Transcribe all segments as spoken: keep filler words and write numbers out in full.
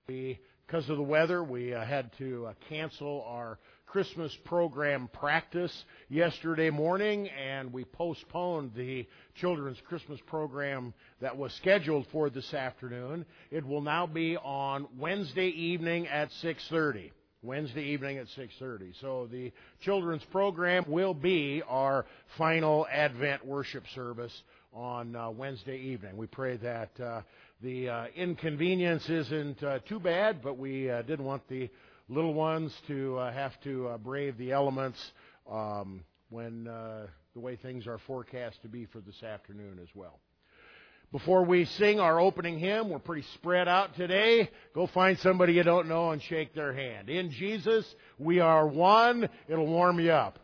We, because of the weather, we uh, had to uh, cancel our Christmas program practice yesterday morning, and we postponed the children's Christmas program that was scheduled for this afternoon. It will now be on Wednesday evening at six thirty. Wednesday evening at six thirty. So the children's program will be our final Advent worship service on uh, Wednesday evening. We pray that uh, the uh, inconvenience isn't uh, too bad, but we uh, didn't want the little ones to uh, have to uh, brave the elements um, when uh, the way things are forecast to be for this afternoon as well. Before we sing our opening hymn, we're pretty spread out today. Go find somebody you don't know and shake their hand. In Jesus, we are one. It'll warm you up.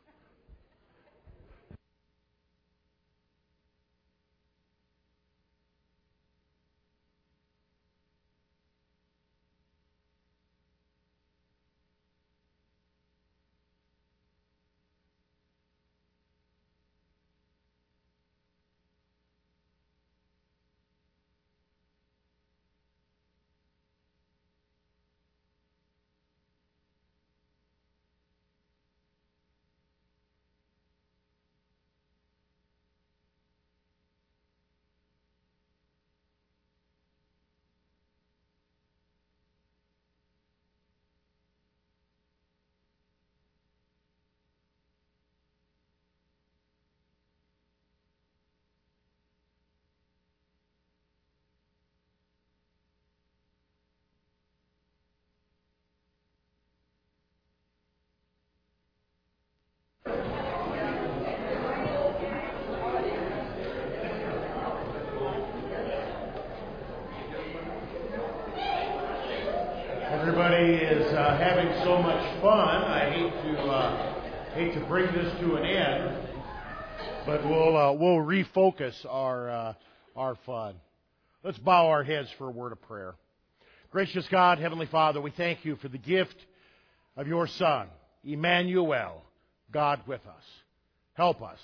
Everybody is uh, having so much fun. I hate to uh, hate to bring this to an end, but we'll uh, we'll refocus our uh, our fun. Let's bow our heads for a word of prayer. Gracious God, Heavenly Father, we thank you for the gift of your Son, Emmanuel, God with us. Help us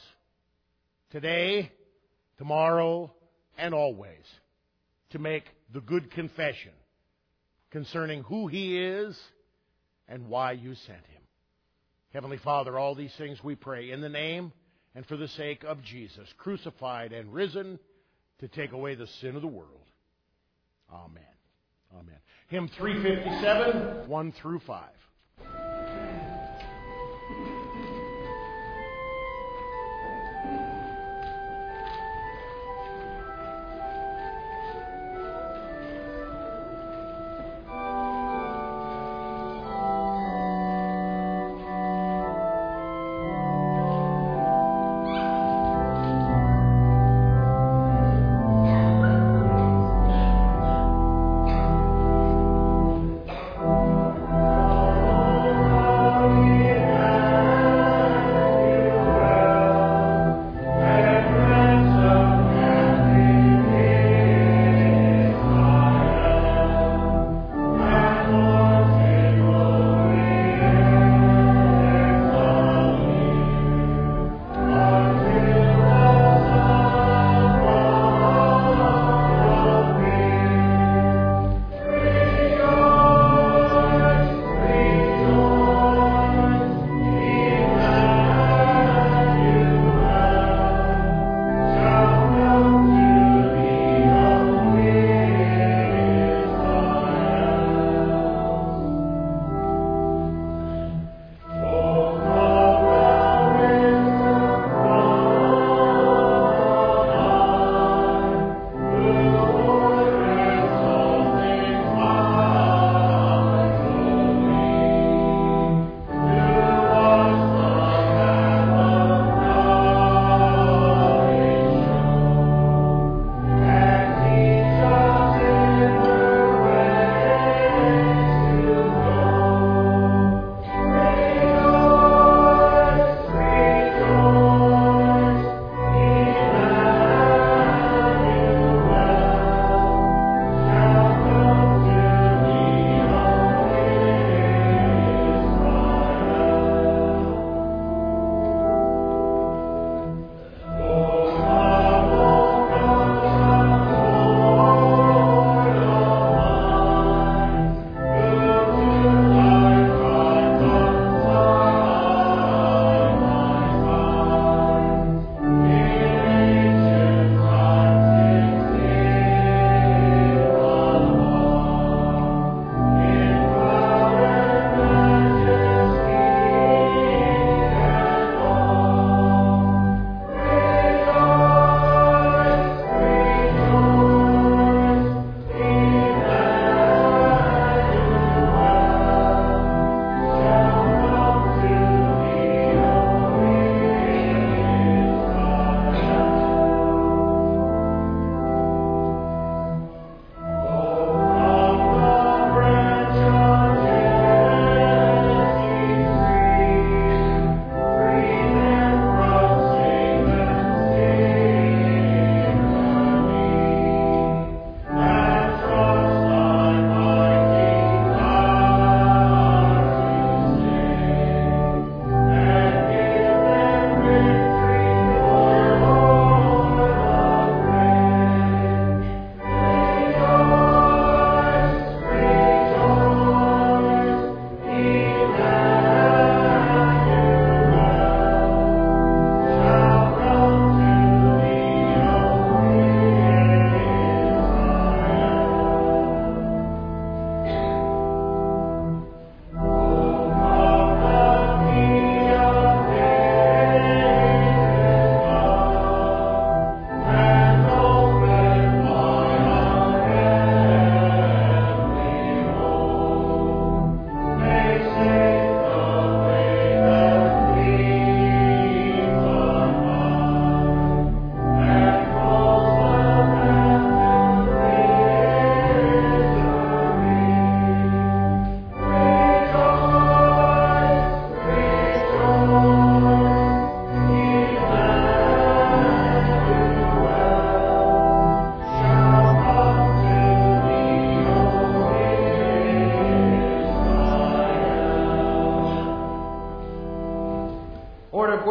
today, tomorrow, and always to make the good confession concerning who He is and why you sent Him. Heavenly Father, all these things we pray in the name and for the sake of Jesus, crucified and risen to take away the sin of the world. Amen. Amen. Hymn three fifty-seven, one through five. Oh,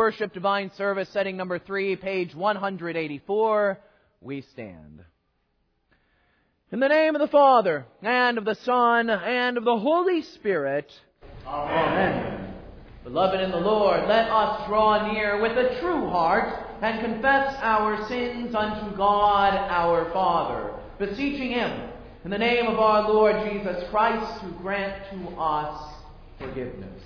Worship Divine Service, setting number three, page one hundred eighty-four. We stand. In the name of the Father, and of the Son, and of the Holy Spirit. Amen. Amen. Beloved in the Lord, let us draw near with a true heart and confess our sins unto God our Father, beseeching Him in the name of our Lord Jesus Christ to grant to us forgiveness.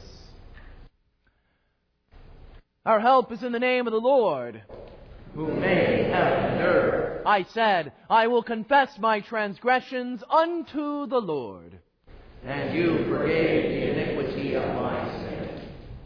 Our help is in the name of the Lord, who made heaven and earth. I said, I will confess my transgressions unto the Lord. And you forgave the iniquity of my sin.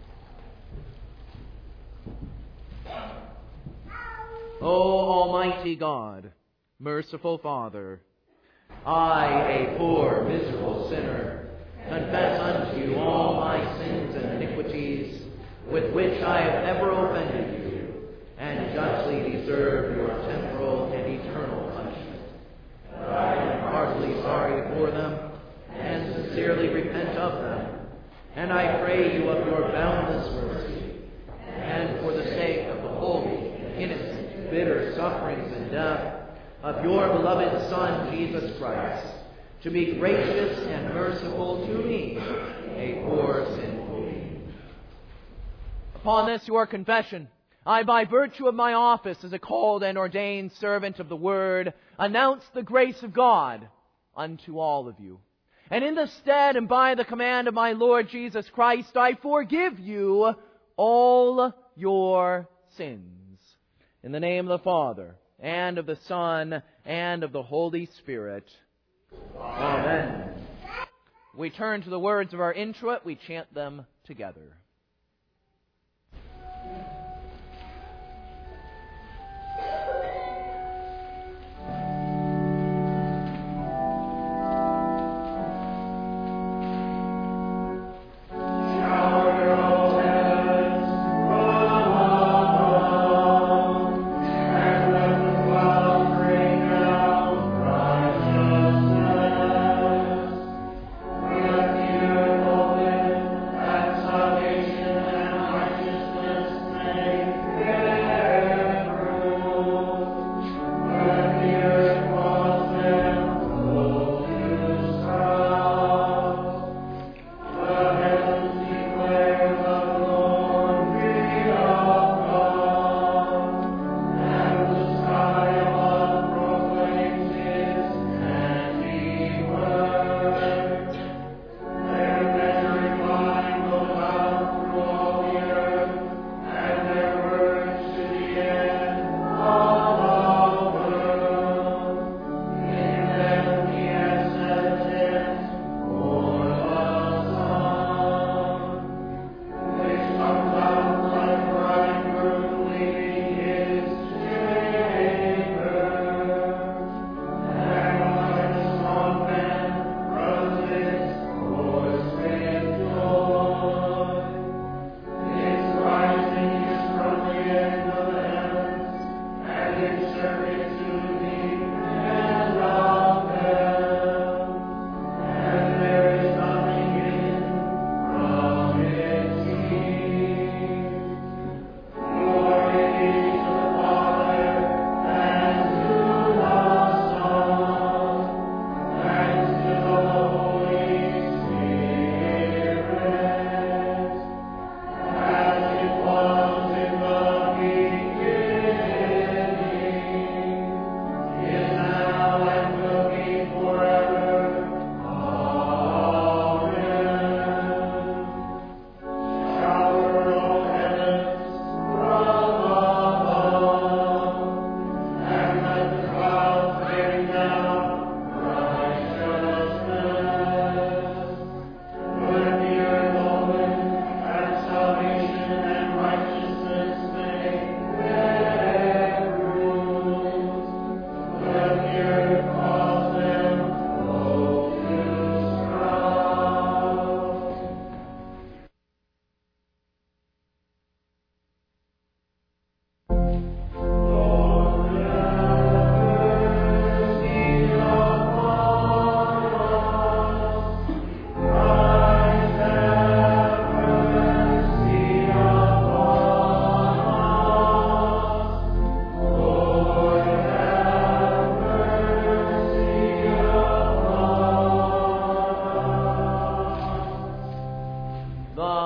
O Almighty God, merciful Father, I, a poor, miserable sinner, confess unto you all my sins and iniquities with which I have ever offended you, and justly deserve your temporal and eternal punishment. But I am heartily sorry for them, and sincerely repent of them, and I pray you of your boundless mercy, and for the sake of the holy, innocent, bitter sufferings and death of your beloved Son, Jesus Christ, to be gracious and merciful to me, a poor sinful being. Upon this your confession, I, by virtue of my office as a called and ordained servant of the Word, announce the grace of God unto all of you. And in the stead and by the command of my Lord Jesus Christ, I forgive you all your sins. In the name of the Father, and of the Son, and of the Holy Spirit. Amen. We turn to the words of our introit. We chant them together. Salvation.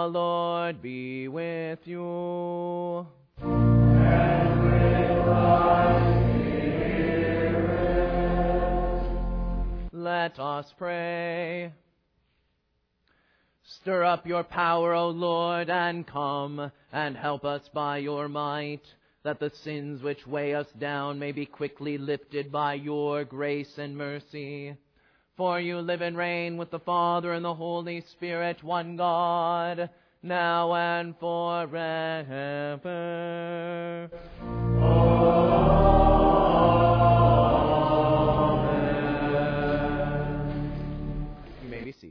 Lord be with you. And with thy spirit. Let us pray. Stir up your power, O Lord, and come and help us by your might, that the sins which weigh us down may be quickly lifted by your grace and mercy. For you live and reign with the Father and the Holy Spirit, one God, now and forever. Amen. You may be seated.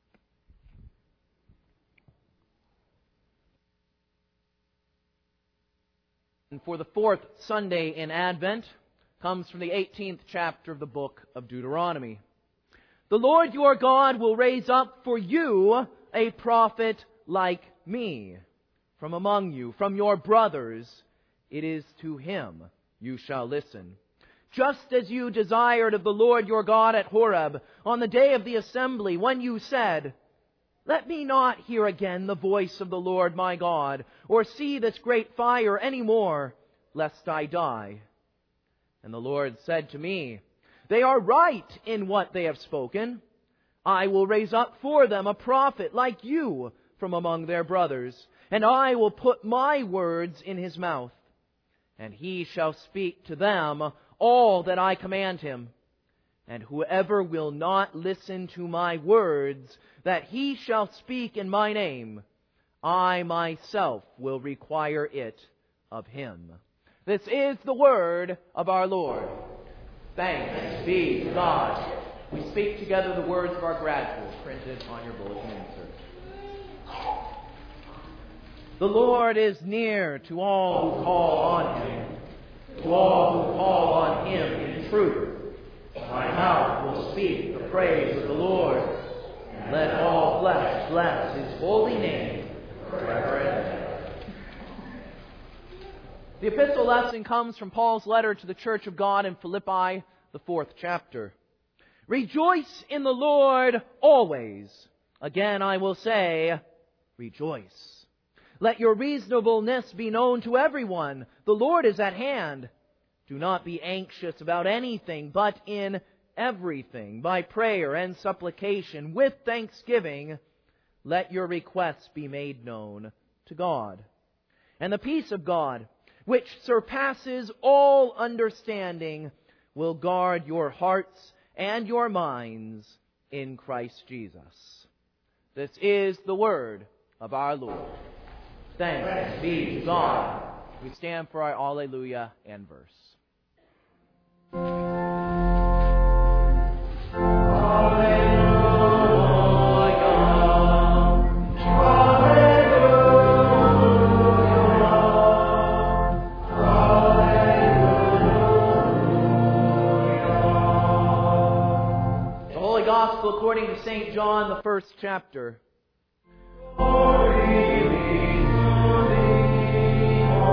And for the fourth Sunday in Advent comes from the eighteenth chapter of the book of Deuteronomy. The Lord your God will raise up for you a prophet like me from among you, from your brothers. It is to him you shall listen. Just as you desired of the Lord your God at Horeb on the day of the assembly, when you said, "Let me not hear again the voice of the Lord my God, or see this great fire any more, lest I die." And the Lord said to me, "They are right in what they have spoken. I will raise up for them a prophet like you from among their brothers, and I will put my words in his mouth. And he shall speak to them all that I command him. And whoever will not listen to my words that he shall speak in my name, I myself will require it of him." This is the word of our Lord. Thanks be to God. We speak together the words of our gradual printed on your bulletin insert. The Lord is near to all who call on him, to all who call on him in truth. My mouth will speak the praise of the Lord, and let all flesh bless his holy name forever and ever. The epistle lesson comes from Paul's letter to the Church of God in Philippi, the fourth chapter. Rejoice in the Lord always. Again I will say, rejoice. Let your reasonableness be known to everyone. The Lord is at hand. Do not be anxious about anything, but in everything, by prayer and supplication, with thanksgiving, let your requests be made known to God. And the peace of God, which surpasses all understanding, will guard your hearts and your minds in Christ Jesus. This is the word of our Lord. Thanks be to God. We stand for our Alleluia and verse. According to Saint John, the first chapter. Glory be to thee, O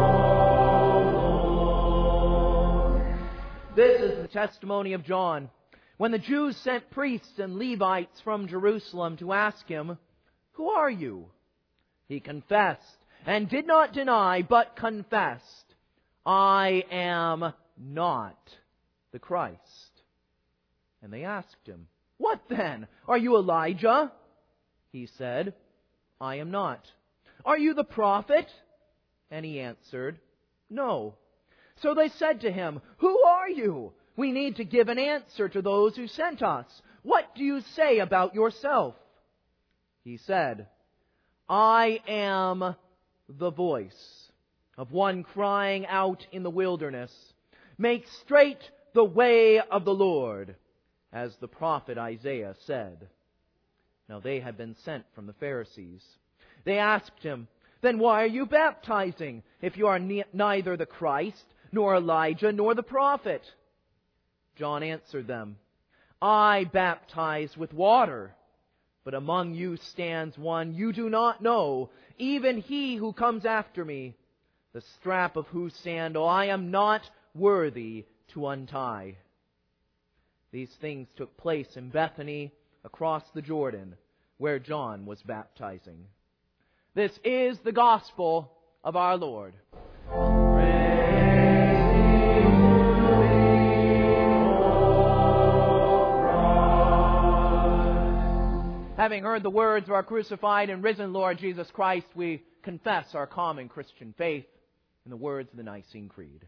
Lord. This is the testimony of John. When the Jews sent priests and Levites from Jerusalem to ask him, "Who are you?" he confessed, and did not deny, but confessed, "I am not the Christ." And they asked him, "What then? Are you Elijah?" He said, "I am not." "Are you the prophet?" And he answered, "No." So they said to him, "Who are you? We need to give an answer to those who sent us. What do you say about yourself?" He said, "I am the voice of one crying out in the wilderness, 'Make straight the way of the Lord,' as the prophet Isaiah said." Now they had been sent from the Pharisees. They asked him, "Then why are you baptizing, if you are ne- neither the Christ, nor Elijah, nor the prophet?" John answered them, "I baptize with water, but among you stands one you do not know, even he who comes after me, the strap of whose sandal I am not worthy to untie." These things took place in Bethany, across the Jordan, where John was baptizing. This is the gospel of our Lord. Having heard the words of our crucified and risen Lord Jesus Christ, we confess our common Christian faith in the words of the Nicene Creed.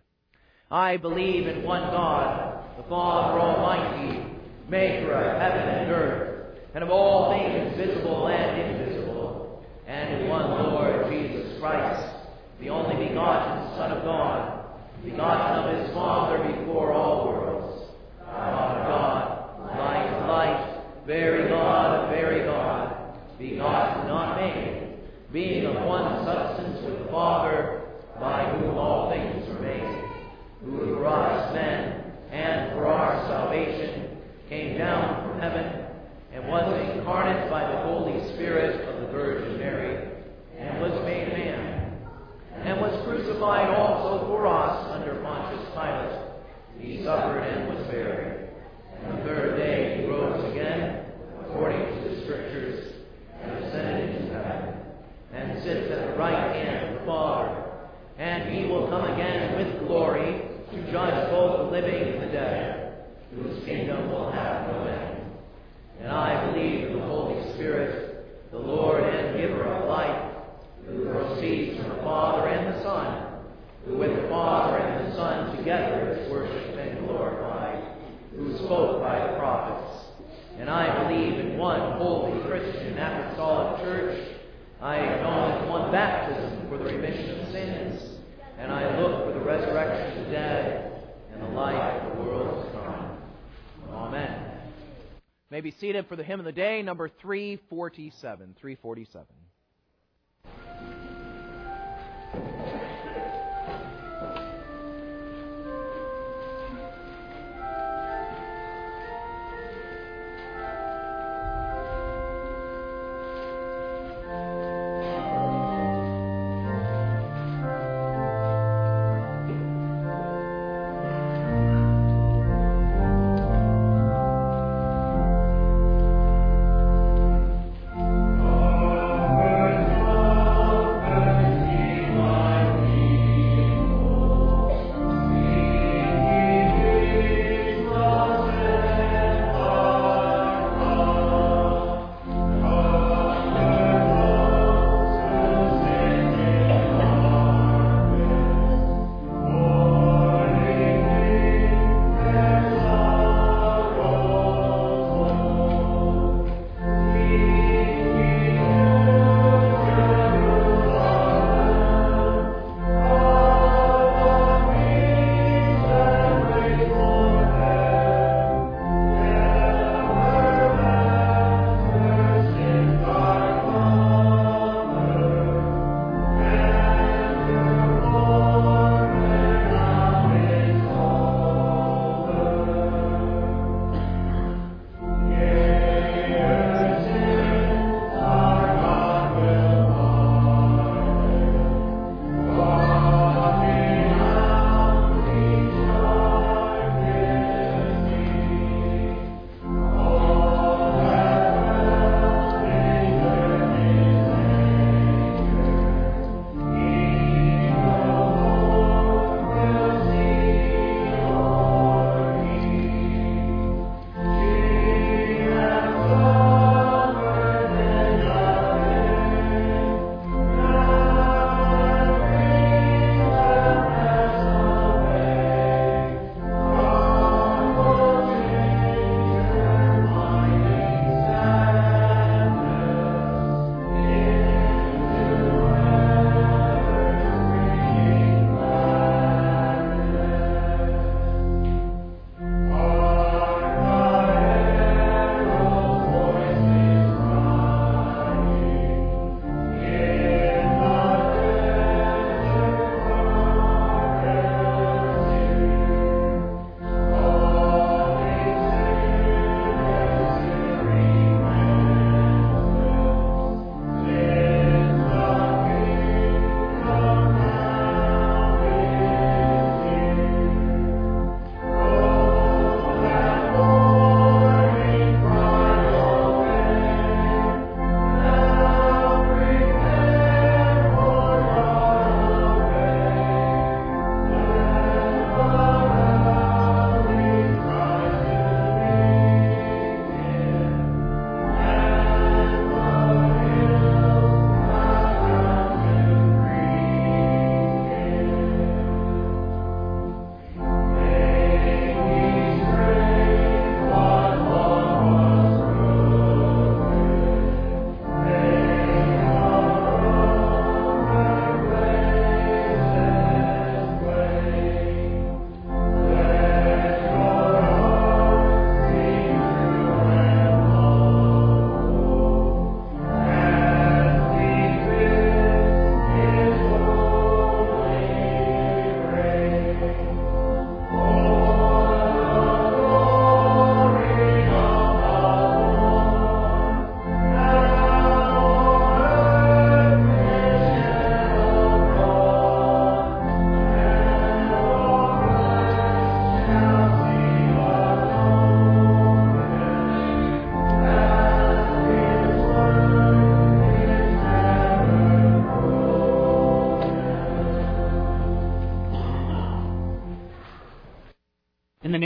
I believe in one God, the Father Almighty, maker of heaven and earth, and of all things visible and invisible, and in one Lord Jesus Christ, the only begotten Son of God, begotten of his Father before all worlds, God of God, light of light, very God of very God, begotten, not made, being of one substance with the Father, by whom all things are made, who for us men and for our salvation came down from heaven, and was incarnate by the Holy Spirit of the Virgin Mary, and was made man, and was crucified also for us under Pontius Pilate. He suffered and was buried. And the third day he rose again, according to the Scriptures, and ascended into heaven, and sits at the right hand of the Father. And he will come again with glory to judge both the living and the dead, whose kingdom will have no end. And I believe in the Holy Spirit, the Lord and giver of life, who proceeds from the Father and the Son, who with the Father and the Son together is worshipped and glorified, who spoke by the prophets. And I believe in one holy Christian apostolic church. I acknowledge one baptism for the remission of sins, and I look for the resurrection of the dead and the life of the world to come. Amen. May be seated for the hymn of the day, number three forty-seven. three forty-seven. Amen.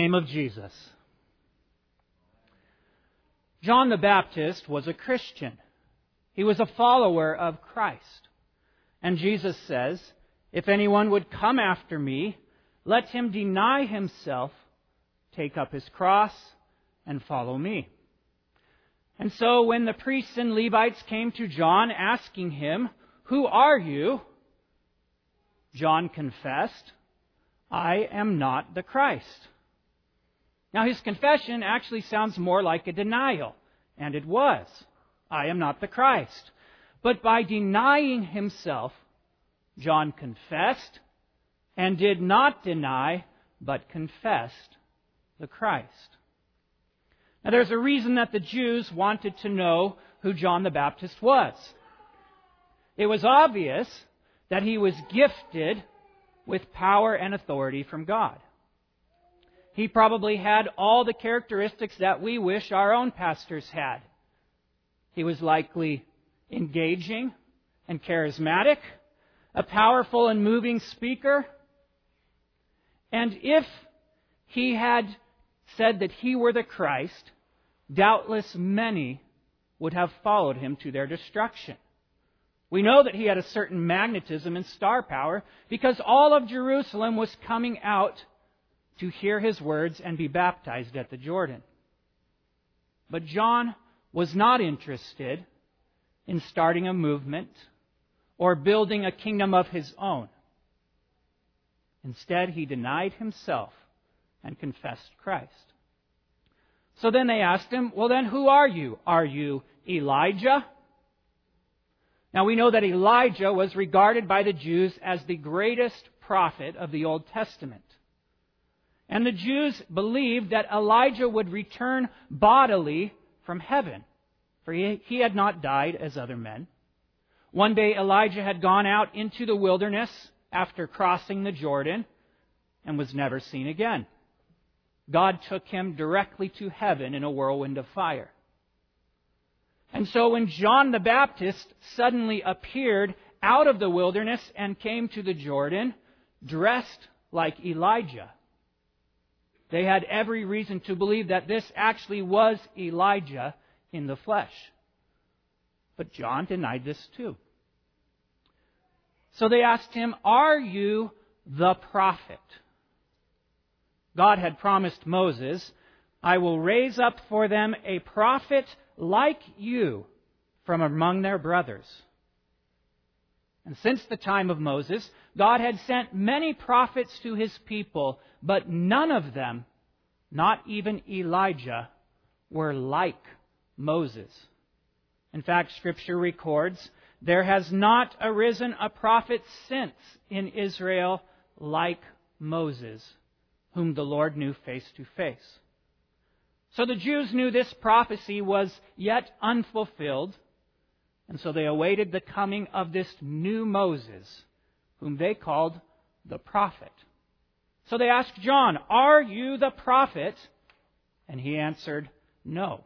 name of Jesus. John the Baptist was a Christian. He was a follower of Christ. And Jesus says, "If anyone would come after me, let him deny himself, take up his cross, and follow me." And so when the priests and Levites came to John asking him, "Who are you?" John confessed, "I am not the Christ." Now his confession actually sounds more like a denial, and it was. I am not the Christ. But by denying himself, John confessed and did not deny, but confessed the Christ. Now there's a reason that the Jews wanted to know who John the Baptist was. It was obvious that he was gifted with power and authority from God. He probably had all the characteristics that we wish our own pastors had. He was likely engaging and charismatic, a powerful and moving speaker. And if he had said that he were the Christ, doubtless many would have followed him to their destruction. We know that he had a certain magnetism and star power because all of Jerusalem was coming out to hear his words and be baptized at the Jordan. But John was not interested in starting a movement or building a kingdom of his own. Instead, he denied himself and confessed Christ. So then they asked him, "Well then, who are you? Are you Elijah?" Now we know that Elijah was regarded by the Jews as the greatest prophet of the Old Testament. And the Jews believed that Elijah would return bodily from heaven, for he, he had not died as other men. One day Elijah had gone out into the wilderness after crossing the Jordan and was never seen again. God took him directly to heaven in a whirlwind of fire. And so when John the Baptist suddenly appeared out of the wilderness and came to the Jordan, dressed like Elijah, they had every reason to believe that this actually was Elijah in the flesh. But John denied this too. So they asked him, "Are you the prophet?" God had promised Moses, "I will raise up for them a prophet like you from among their brothers." And since the time of Moses, God had sent many prophets to his people, but none of them, not even Elijah, were like Moses. In fact, Scripture records, "There has not arisen a prophet since in Israel like Moses, whom the Lord knew face to face." So the Jews knew this prophecy was yet unfulfilled, and so they awaited the coming of this new Moses, whom they called the prophet. So they asked John, "Are you the prophet?" And he answered, "No."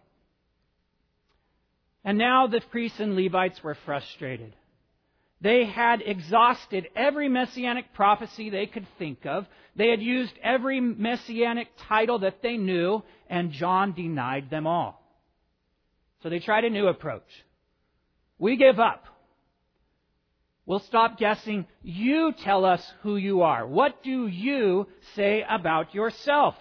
And now the priests and Levites were frustrated. They had exhausted every messianic prophecy they could think of. They had used every messianic title that they knew, and John denied them all. So they tried a new approach. "We give up. We'll stop guessing. You tell us who you are. What do you say about yourself?"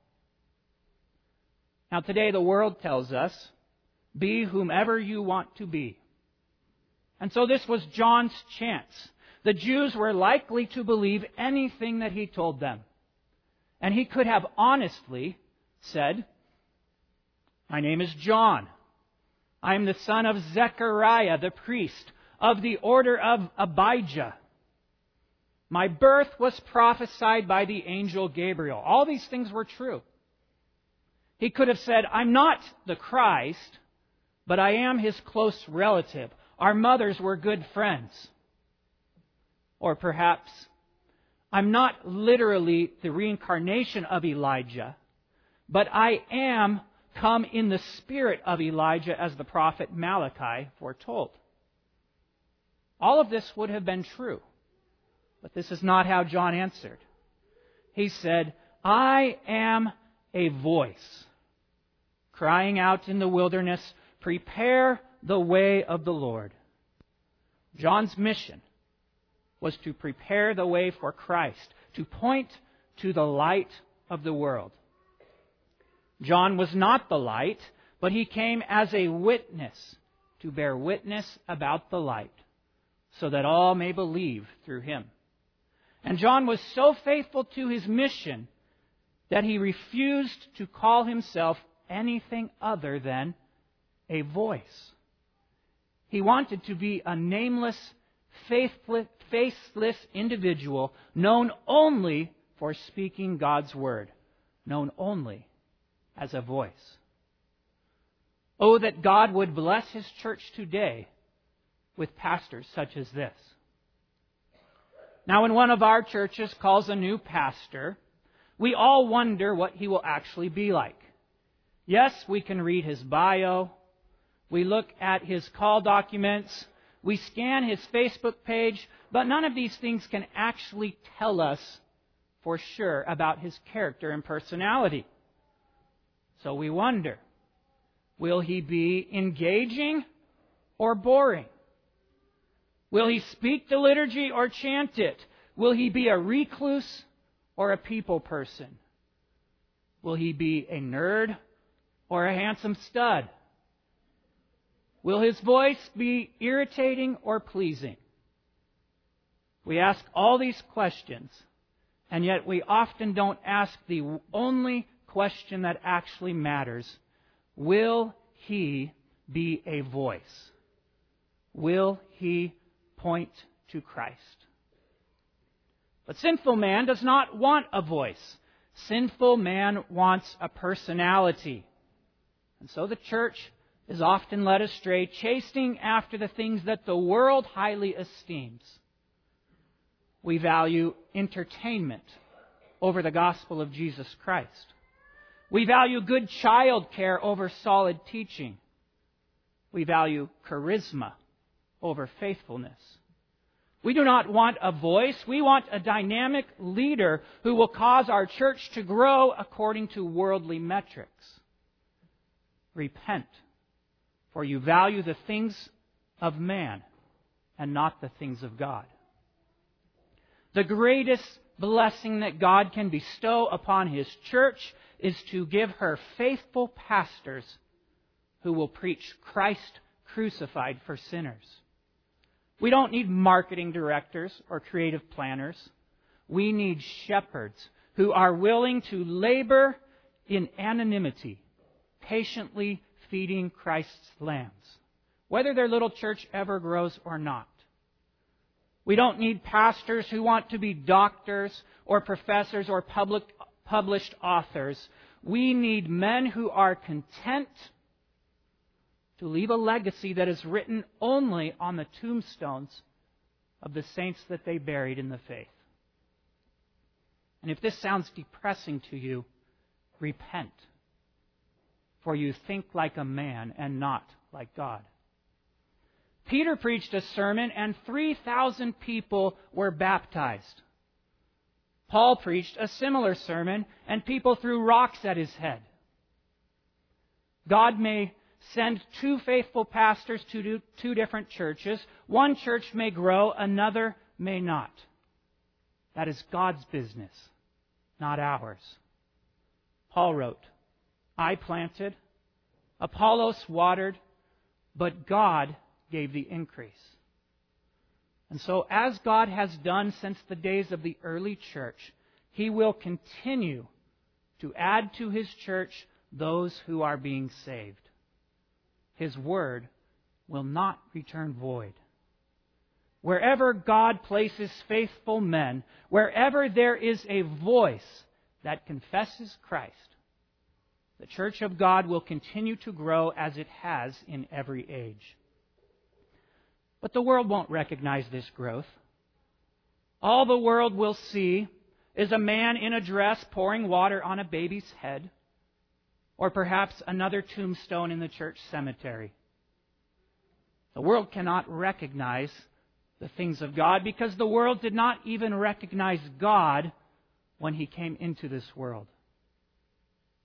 Now today the world tells us, be whomever you want to be. And so this was John's chance. The Jews were likely to believe anything that he told them. And he could have honestly said, "My name is John. I am the son of Zechariah, the priest, of the order of Abijah. My birth was prophesied by the angel Gabriel." All these things were true. He could have said, "I'm not the Christ, but I am his close relative. Our mothers were good friends." Or perhaps, "I'm not literally the reincarnation of Elijah, but I am come in the spirit of Elijah, as the prophet Malachi foretold." All of this would have been true, but this is not how John answered. He said, "I am a voice crying out in the wilderness, "Prepare the way of the Lord." John's mission was to prepare the way for Christ, to point to the light of the world. John was not the light, but he came as a witness to bear witness about the light, so that all may believe through him. And John was so faithful to his mission that he refused to call himself anything other than a voice. He wanted to be a nameless, faithless, faceless individual known only for speaking God's word, known only as a voice. Oh, that God would bless His church today with pastors such as this. Now, when one of our churches calls a new pastor, we all wonder what he will actually be like. Yes, we can read his bio. We look at his call documents. We scan his Facebook page. But none of these things can actually tell us for sure about his character and personality. So we wonder, will he be engaging or boring? Will he speak the liturgy or chant it? Will he be a recluse or a people person? Will he be a nerd or a handsome stud? Will his voice be irritating or pleasing? We ask all these questions, and yet we often don't ask the only question that actually matters. Will he be a voice? Will he point to Christ? But sinful man does not want a voice. Sinful man wants a personality. And so the church is often led astray, chasing after the things that the world highly esteems. We value entertainment over the gospel of Jesus Christ. We value good child care over solid teaching. We value charisma over faithfulness. We do not want a voice. We want a dynamic leader who will cause our church to grow according to worldly metrics. Repent, for you value the things of man and not the things of God. The greatest blessing that God can bestow upon His church is to give her faithful pastors who will preach Christ crucified for sinners. We don't need marketing directors or creative planners. We need shepherds who are willing to labor in anonymity, patiently feeding Christ's lambs, whether their little church ever grows or not. We don't need pastors who want to be doctors or professors or public, published authors. We need men who are content to leave a legacy that is written only on the tombstones of the saints that they buried in the faith. And if this sounds depressing to you, repent, for you think like a man and not like God. Peter preached a sermon and three thousand people were baptized. Paul preached a similar sermon and people threw rocks at his head. God may send two faithful pastors to two different churches. One church may grow, another may not. That is God's business, not ours. Paul wrote, I planted, Apollos watered, but God gave the increase. And so as God has done since the days of the early church, He will continue to add to His church those who are being saved. His word will not return void. Wherever God places faithful men, wherever there is a voice that confesses Christ, the church of God will continue to grow as it has in every age. But the world won't recognize this growth. All the world will see is a man in a dress pouring water on a baby's head, or perhaps another tombstone in the church cemetery. The world cannot recognize the things of God because the world did not even recognize God when He came into this world.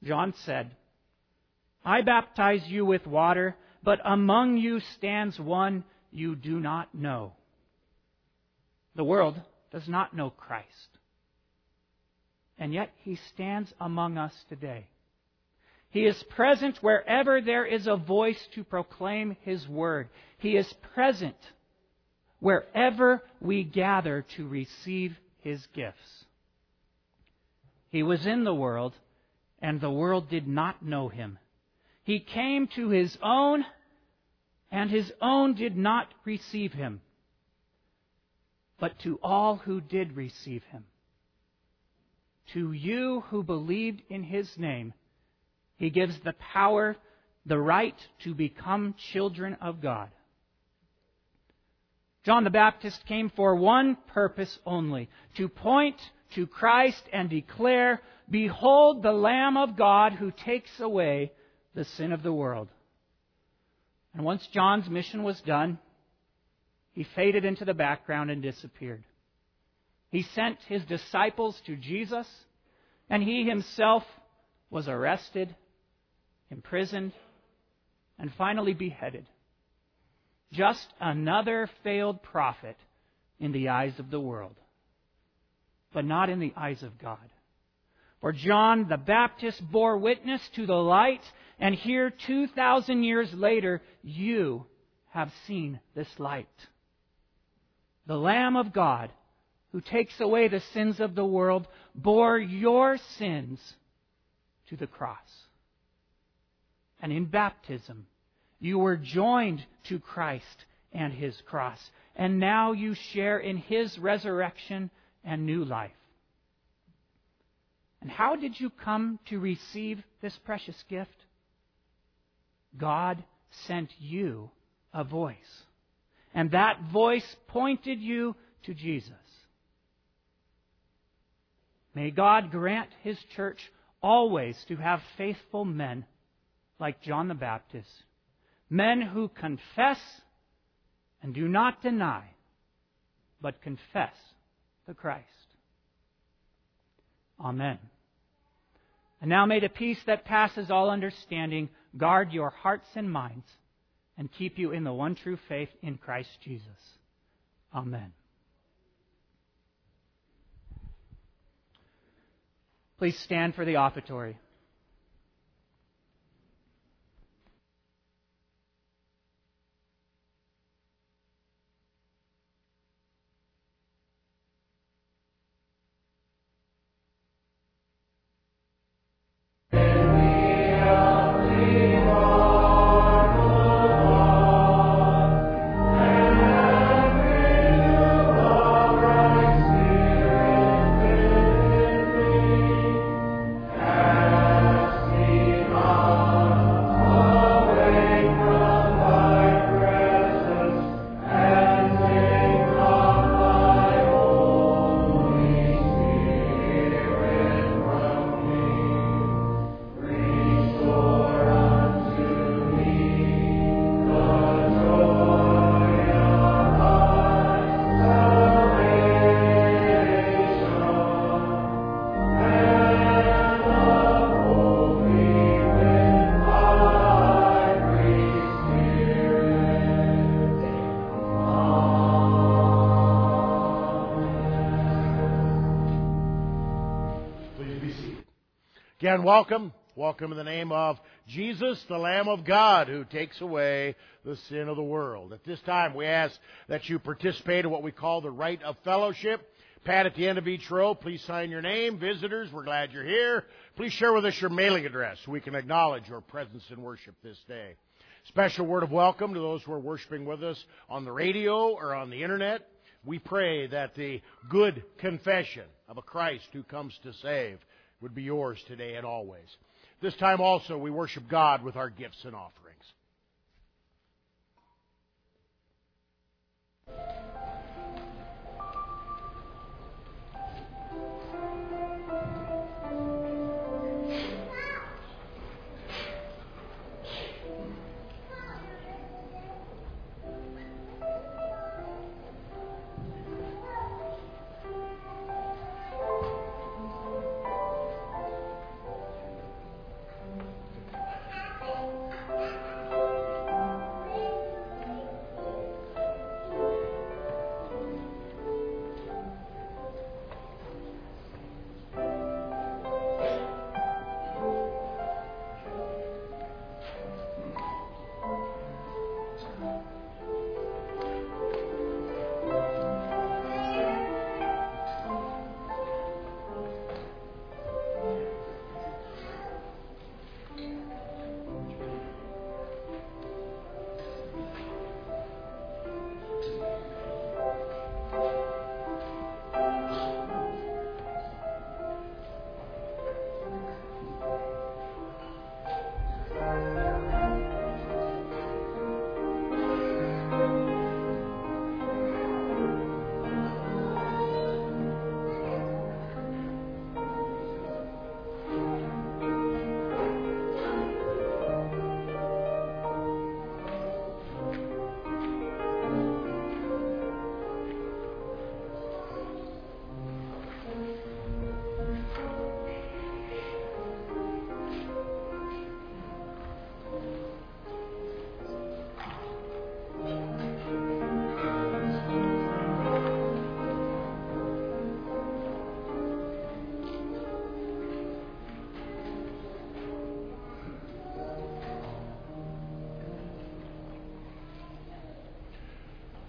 John said, I baptize you with water, but among you stands one you do not know. The world does not know Christ. And yet he stands among us today. He is present wherever there is a voice to proclaim His word. He is present wherever we gather to receive His gifts. He was in the world, and the world did not know Him. He came to His own, and His own did not receive Him. But to all who did receive Him, to you who believed in His name, He gives the power, the right to become children of God. John the Baptist came for one purpose only, to point to Christ and declare, Behold the Lamb of God who takes away the sin of the world. And once John's mission was done, he faded into the background and disappeared. He sent his disciples to Jesus, and he himself was arrested, imprisoned, and finally beheaded. Just another failed prophet in the eyes of the world, but not in the eyes of God. For John the Baptist bore witness to the light, and here two thousand years later, you have seen this light. The Lamb of God, who takes away the sins of the world, bore your sins to the cross. And in baptism, you were joined to Christ and His cross. And now you share in His resurrection and new life. And how did you come to receive this precious gift? God sent you a voice. And that voice pointed you to Jesus. May God grant His church always to have faithful men like John the Baptist. Men who confess and do not deny, but confess the Christ. Amen. And now may the peace that passes all understanding guard your hearts and minds and keep you in the one true faith in Christ Jesus. Amen. Please stand for the offertory. Again, welcome. Welcome in the name of Jesus, the Lamb of God, who takes away the sin of the world. At this time, we ask that you participate in what we call the rite of fellowship. Pat, at the end of each row, please sign your name. Visitors, we're glad you're here. Please share with us your mailing address so we can acknowledge your presence in worship this day. Special word of welcome to those who are worshiping with us on the radio or on the internet. We pray that the good confession of a Christ who comes to save would be yours today and always. This time also we worship God with our gifts and offerings.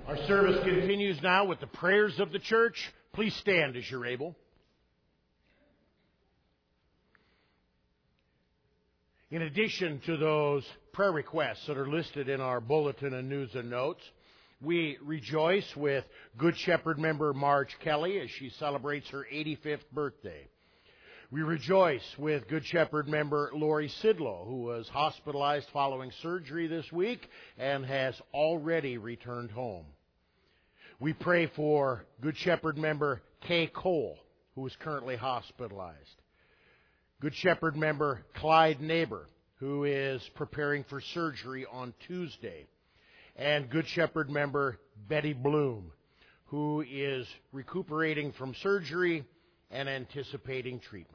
Our service continues now with the prayers of the church. Please stand as you're able. In addition to those prayer requests that are listed in our bulletin and news and notes, we rejoice with Good Shepherd member Marge Kelly as she celebrates her eighty-fifth birthday. We rejoice with Good Shepherd member Lori Sidlow, who was hospitalized following surgery this week and has already returned home. We pray for Good Shepherd member Kay Cole, who is currently hospitalized. Good Shepherd member Clyde Neighbor, who is preparing for surgery on Tuesday. And Good Shepherd member Betty Bloom, who is recuperating from surgery and anticipating treatment.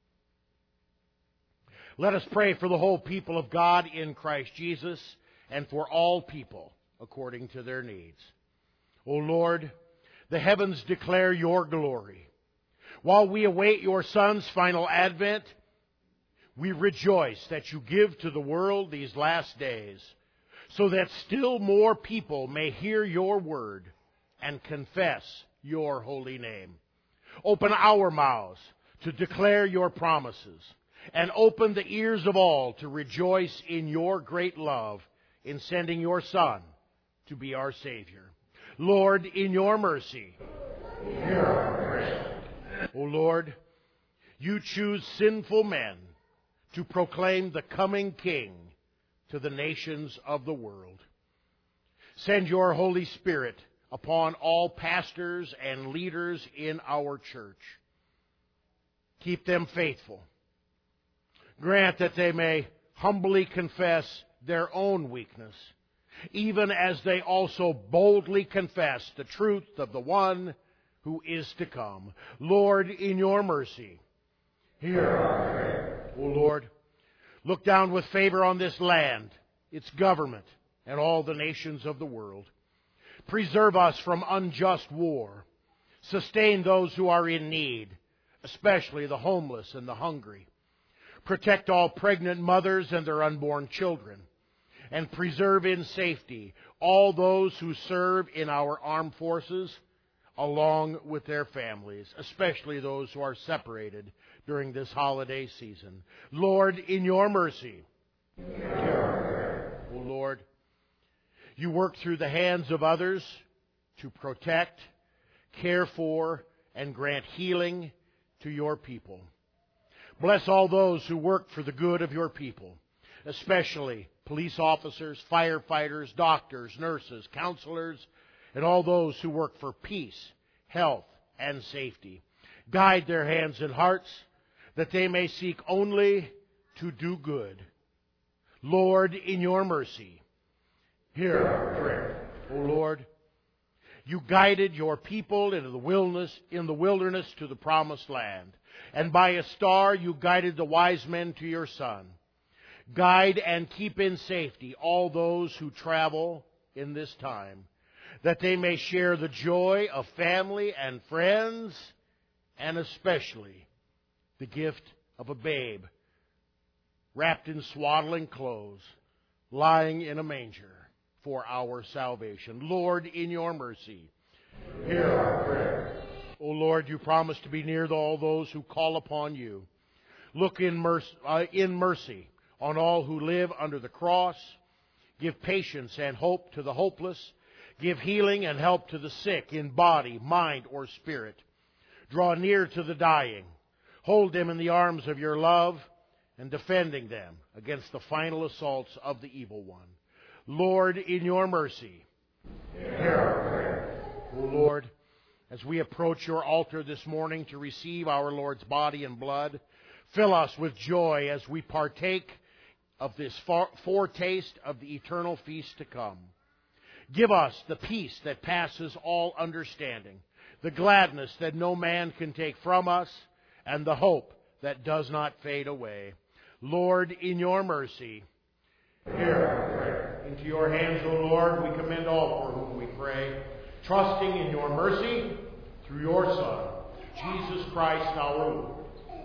Let us pray for the whole people of God in Christ Jesus and for all people according to their needs. O Lord, the heavens declare your glory. While we await your Son's final advent, we rejoice that you give to the world these last days, so that still more people may hear your word and confess your holy name. Open our mouths to declare your promises, and open the ears of all to rejoice in your great love in sending your Son to be our Savior. Lord, in your mercy, hear our prayer. O Lord, you choose sinful men to proclaim the coming King to the nations of the world. Send your Holy Spirit upon all pastors and leaders in our church. Keep them faithful. Grant that they may humbly confess their own weakness, even as they also boldly confess the truth of the one who is to come. Lord, in your mercy, hear our prayer. O Lord, look down with favor on this land, its government, and all the nations of the world. Preserve us from unjust war. Sustain those who are in need, especially the homeless and the hungry. Protect all pregnant mothers and their unborn children, and preserve in safety all those who serve in our armed forces, along with their families, especially those who are separated during this holiday season. Lord, in your mercy, hear. O Lord, you work through the hands of others to protect, care for, and grant healing to your people. Bless all those who work for the good of your people, especially police officers, firefighters, doctors, nurses, counselors, and all those who work for peace, health, and safety. Guide their hands and hearts, that they may seek only to do good. Lord, in your mercy, hear our prayer. O Lord, you guided your people into the wilderness, in the wilderness to the promised land, and by a star you guided the wise men to your Son. Guide and keep in safety all those who travel in this time, that they may share the joy of family and friends, and especially the gift of a babe wrapped in swaddling clothes, lying in a manger for our salvation. Lord, in your mercy, hear our prayer. O Lord, you promise to be near to all those who call upon you. Look in mercy, uh, in mercy on all who live under the cross. Give patience and hope to the hopeless. Give healing and help to the sick in body, mind, or spirit. Draw near to the dying. Hold them in the arms of your love, and defending them against the final assaults of the evil one. Lord, in your mercy, hear our prayer. O Lord, as we approach your altar this morning to receive our Lord's body and blood, fill us with joy as we partake of this foretaste of the eternal feast to come. Give us the peace that passes all understanding, the gladness that no man can take from us, and the hope that does not fade away. Lord, in your mercy, hear our prayer. Into your hands, O Lord, we commend all for whom we pray, trusting in your mercy through your Son, Jesus Christ our Lord.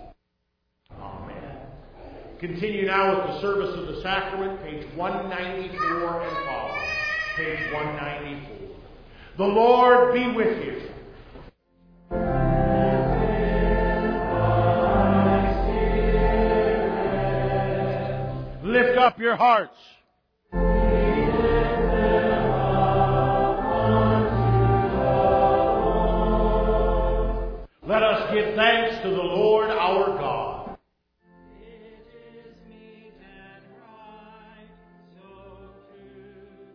Amen. Continue now with the service of the sacrament, page one ninety-four and following. Page one ninety-four. The Lord be with you. Lift up your hearts. Let us give thanks to the Lord our God. It is meet and right so to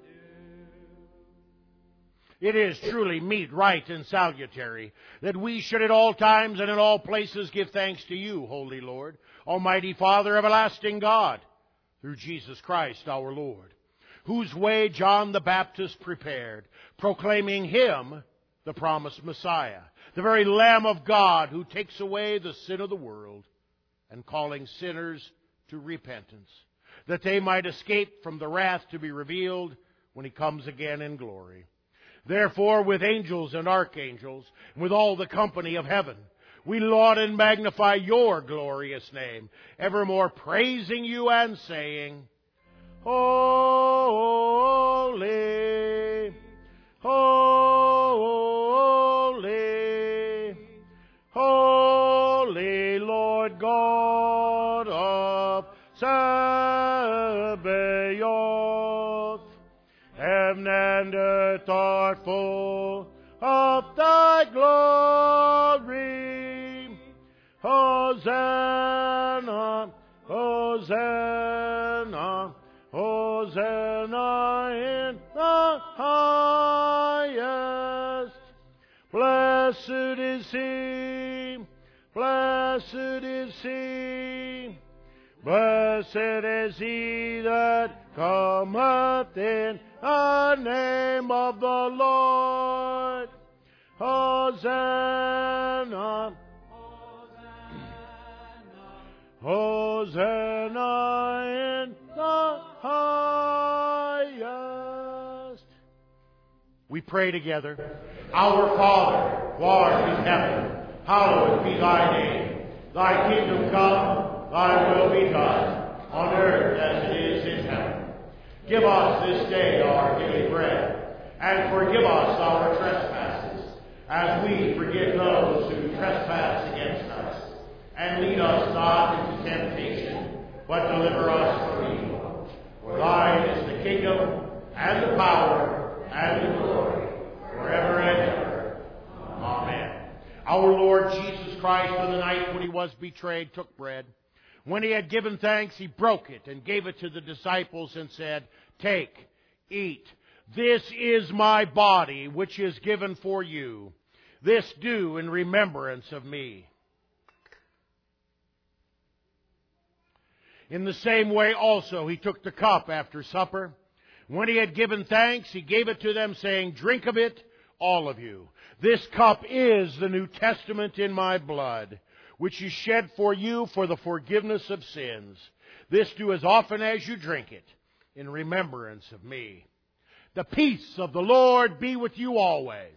do. It is truly meet, right, and salutary that we should at all times and in all places give thanks to you, Holy Lord, Almighty Father, everlasting God, through Jesus Christ our Lord, whose way John the Baptist prepared, proclaiming him the promised Messiah, the very Lamb of God who takes away the sin of the world, and calling sinners to repentance, that they might escape from the wrath to be revealed when he comes again in glory. Therefore, with angels and archangels, and with all the company of heaven, we laud and magnify your glorious name, evermore praising you and saying, Holy, holy, holy Lord God of Sabaoth. Heaven and earth are full of thy glory. Hosanna, Hosanna, Hosanna in the highest. Blessed is he, blessed is he, blessed is he that cometh in the name of the Lord. Hosanna, Hosanna in the highest. We pray together. Our Father, who art in heaven, hallowed be thy name. Thy kingdom come, thy will be done, on earth as it is in heaven. Give us this day our daily bread, and forgive us our trespasses, as we forgive those who trespass against us. And lead us not into temptation, but deliver us from evil. For thine is the kingdom, and the power, and the glory, forever and ever. Amen. Our Lord Jesus Christ, on the night when he was betrayed, took bread. When he had given thanks, he broke it and gave it to the disciples and said, Take, eat. This is my body, which is given for you. This do in remembrance of me. In the same way also he took the cup after supper. When he had given thanks, he gave it to them, saying, Drink of it, all of you. This cup is the New Testament in my blood, which is shed for you for the forgiveness of sins. This do as often as you drink it, in remembrance of me. The peace of the Lord be with you always.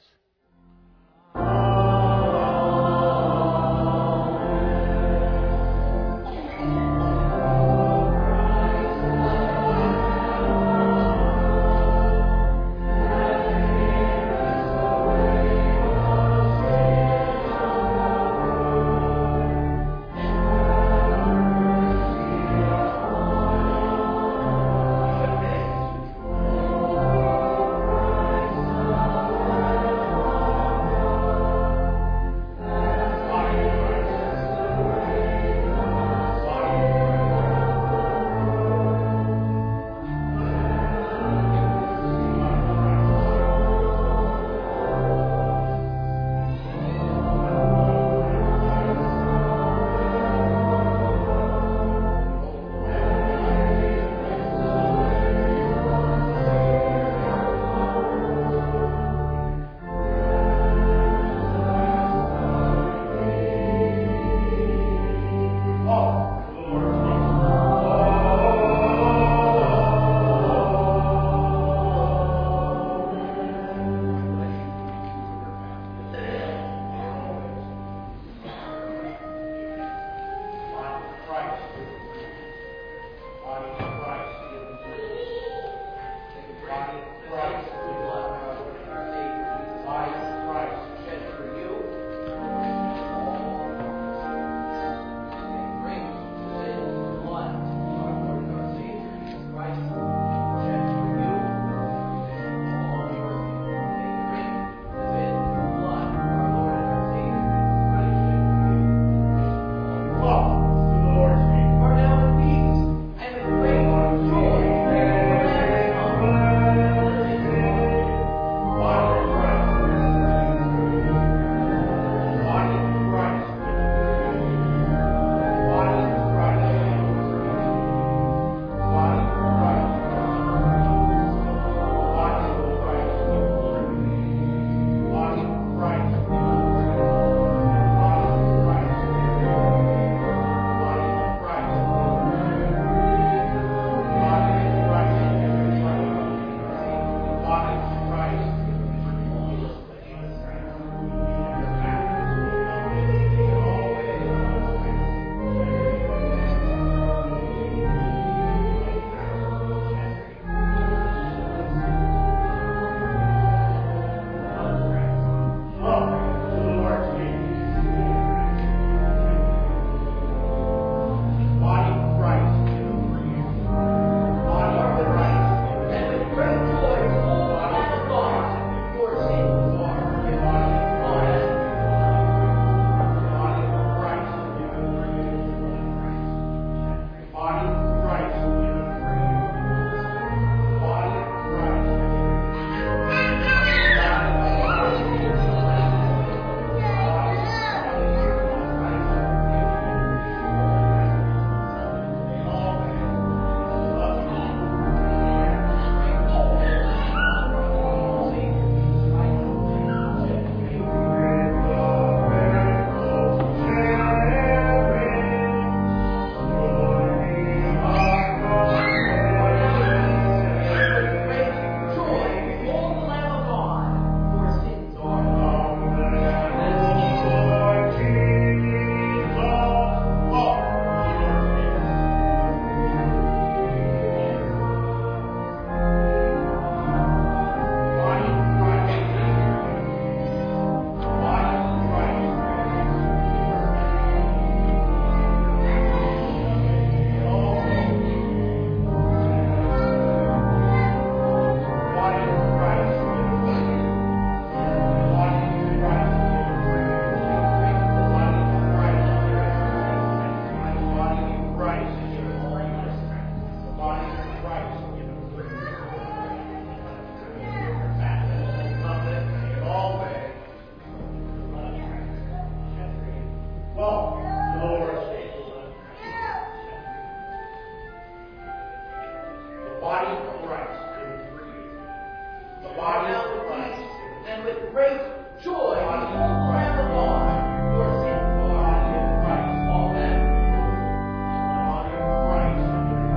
and with great joy behold the Lamb of God. Your sins are in Christ. Amen. The body of Christ.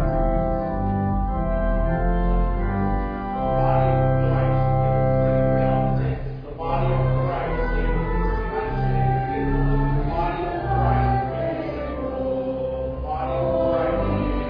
The body of Christ. The body of Christ. The body of Christ.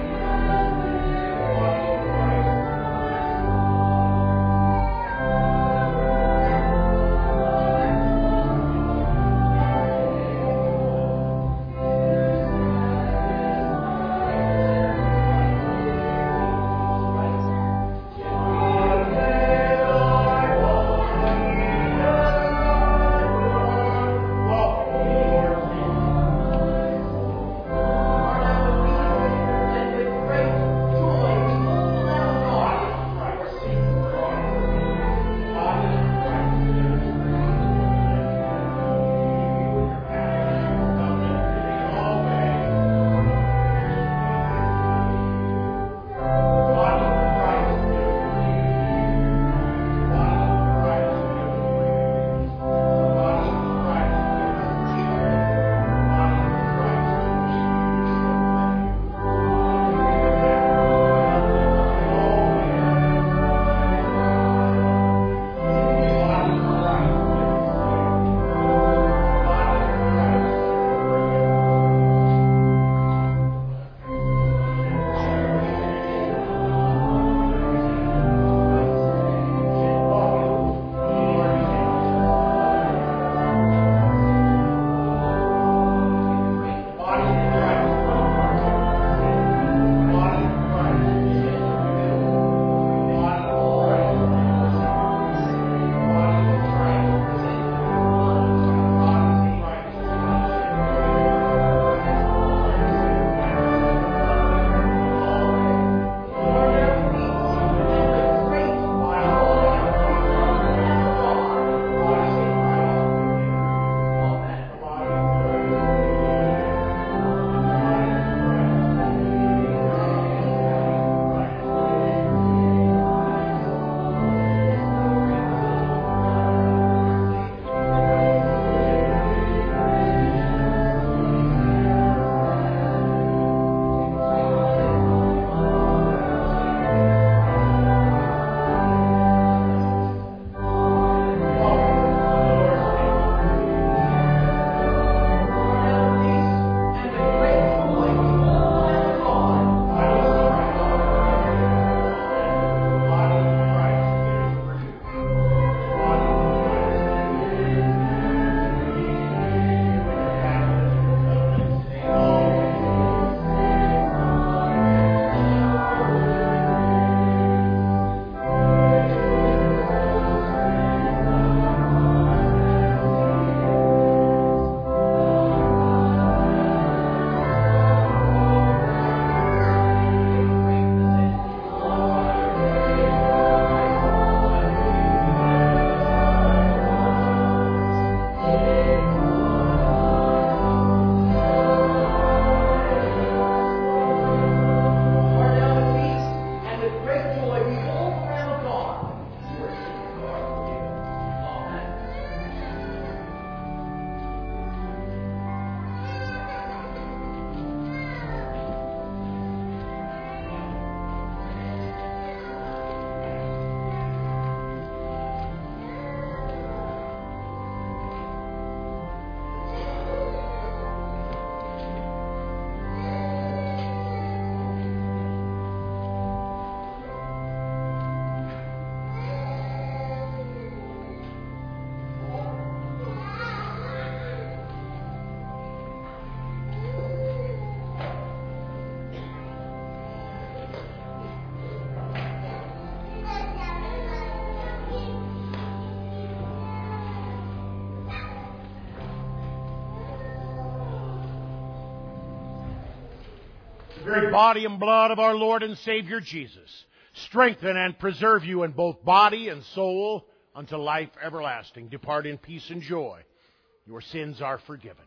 the very body and blood of our Lord and Savior Jesus, strengthen and preserve you in both body and soul unto life everlasting. Depart in peace and joy. Your sins are forgiven.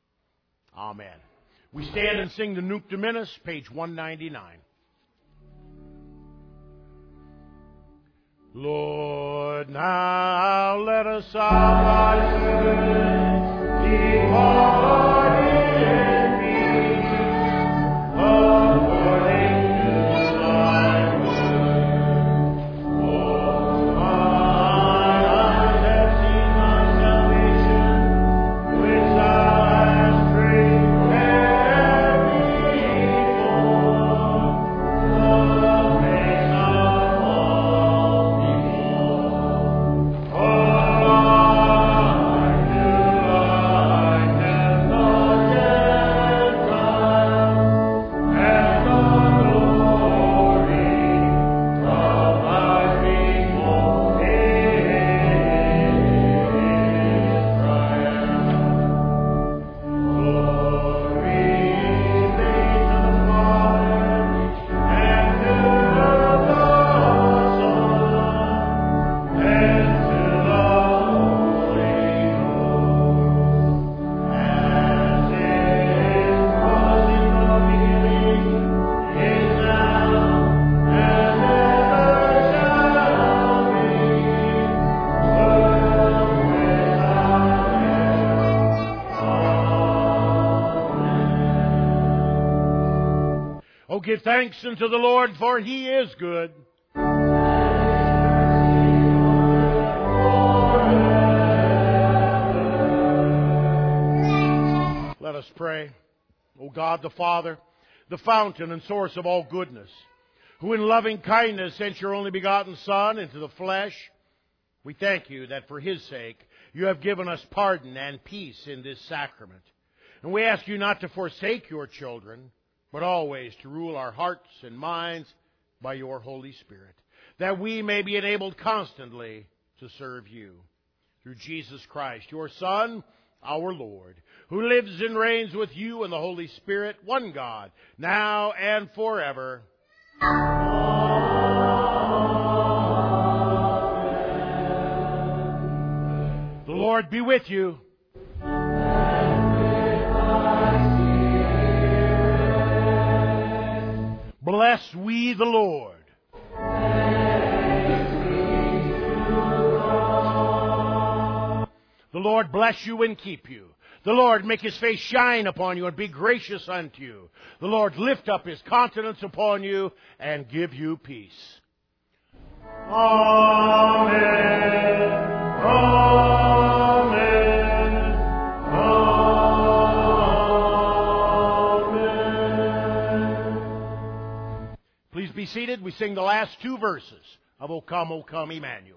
Amen. We stand and sing the Nunc Dimittis, page one ninety-nine. Lord, now Now let us all thy servants depart in peace, according to thy word. For mine eyes have seen thy salvation, which thou hast prepared before the face of all people. Oh, give thanks unto the Lord, for he is good. Let us pray. O God the Father, the fountain and source of all goodness, who in loving kindness sent your only begotten Son into the flesh, we thank you that for his sake you have given us pardon and peace in this sacrament. And we ask you not to forsake your children, but always to rule our hearts and minds by your Holy Spirit, that we may be enabled constantly to serve you. Through Jesus Christ, your Son, our Lord, who lives and reigns with you and the Holy Spirit, one God, now and forever. Amen. The Lord be with you. Bless we the Lord. The Lord bless you and keep you. The Lord make his face shine upon you and be gracious unto you. The Lord lift up his countenance upon you and give you peace. Amen. Amen. Amen. Please be seated. We sing the last two verses of O Come, O Come, Emmanuel.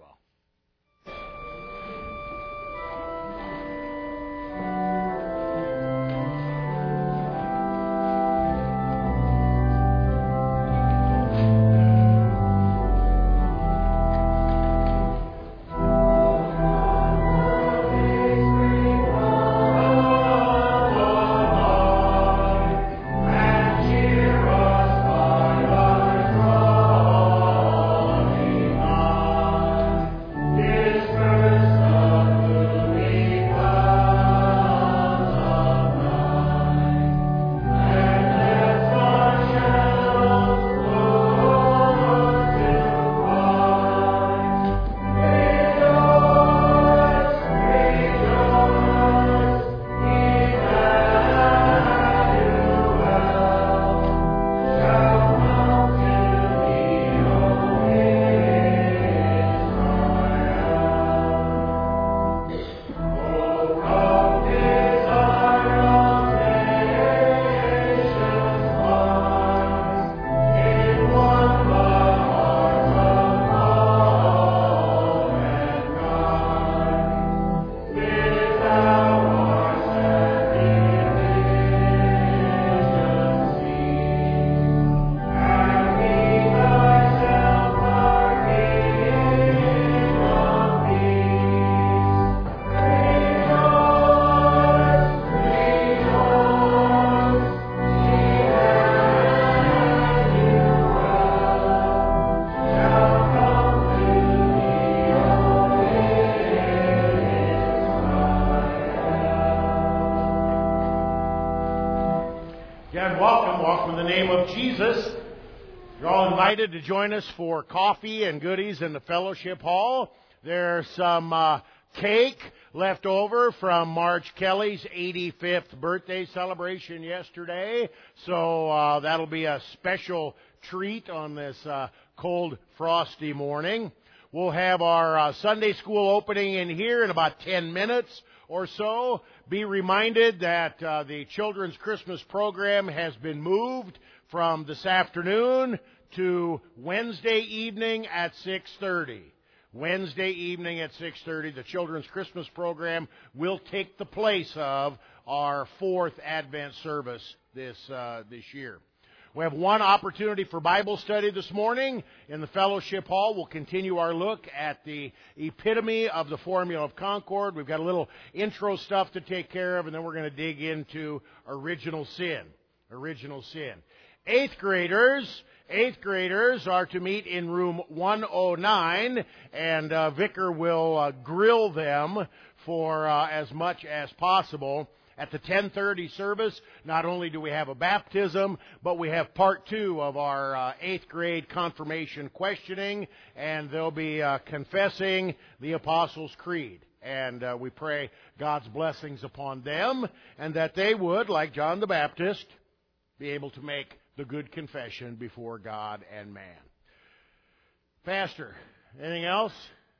To join us for coffee and goodies in the fellowship hall. There's some uh, cake left over from Marge Kelly's eighty-fifth birthday celebration yesterday. So uh, that'll be a special treat on this uh, cold, frosty morning. We'll have our uh, Sunday school opening in here in about ten minutes or so. Be reminded that uh, the children's Christmas program has been moved from this afternoon to Wednesday evening at six thirty. Wednesday evening at six thirty, the children's Christmas program will take the place of our fourth Advent service this uh, this year. We have one opportunity for Bible study this morning in the fellowship hall. We'll continue our look at the epitome of the formula of Concord. We've got a little intro stuff to take care of, and then we're going to dig into original sin. Original sin. Eighth graders, eighth graders are to meet in room one oh nine, and uh, Vicar will uh, grill them for uh, as much as possible. At the ten thirty service, not only do we have a baptism, but we have part two of our uh, eighth grade confirmation questioning, and they'll be uh, confessing the Apostles' Creed. And uh, we pray God's blessings upon them, and that they would, like John the Baptist, be able to make the good confession before God and man. Pastor, anything else?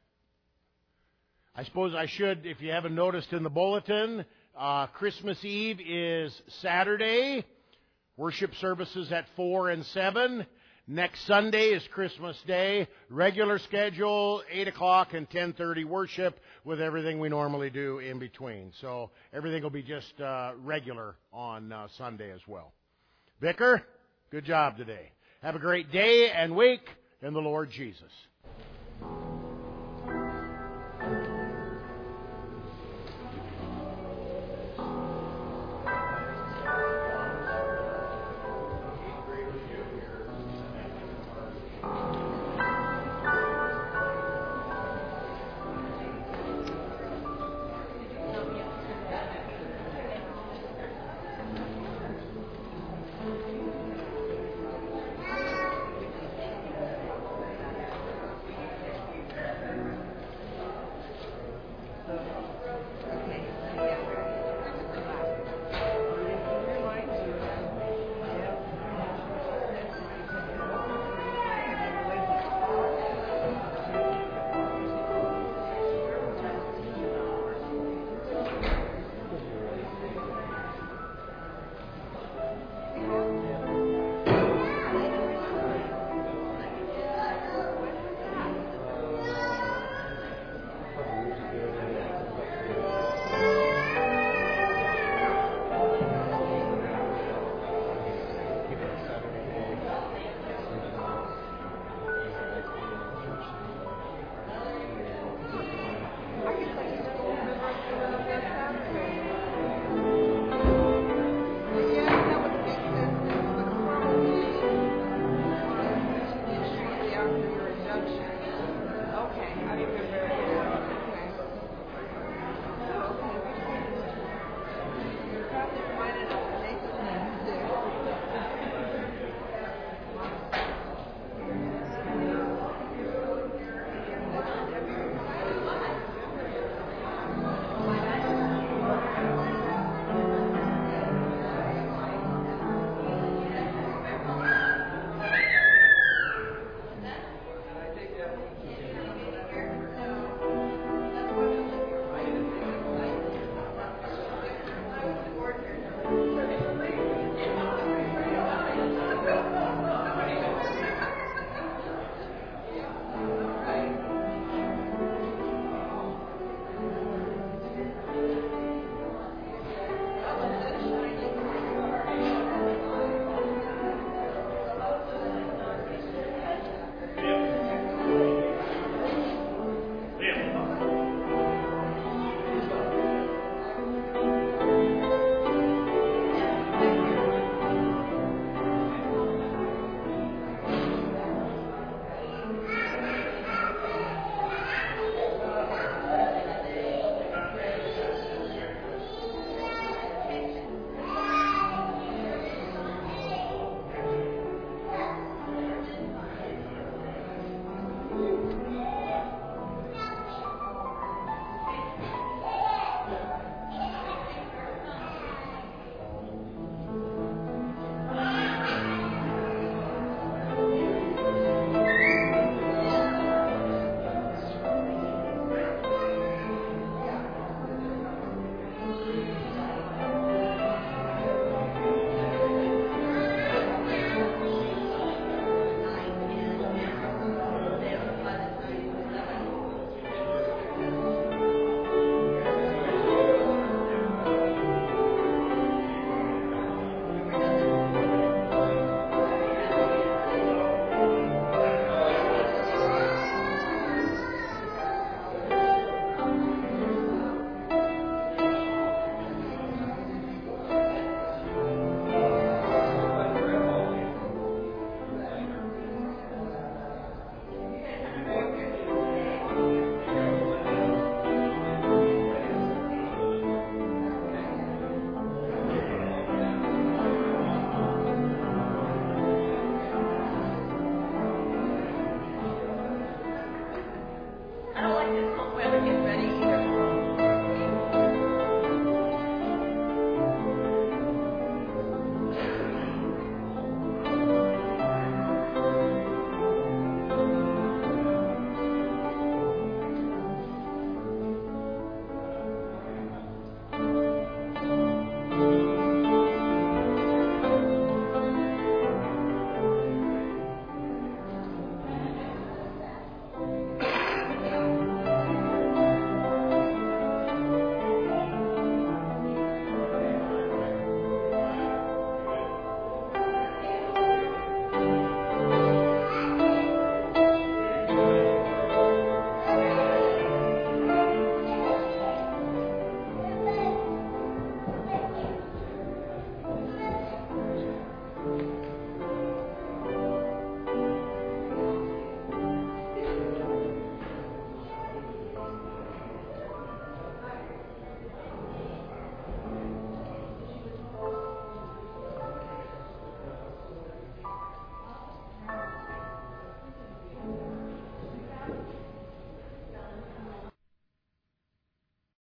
I suppose I should, if you haven't noticed in the bulletin, Uh, Christmas Eve is Saturday. Worship services at four and seven. Next Sunday is Christmas Day. Regular schedule, eight o'clock and ten thirty worship with everything we normally do in between. So everything will be just uh, regular on uh, Sunday as well. Vicar, good job today. Have a great day and week in the Lord Jesus.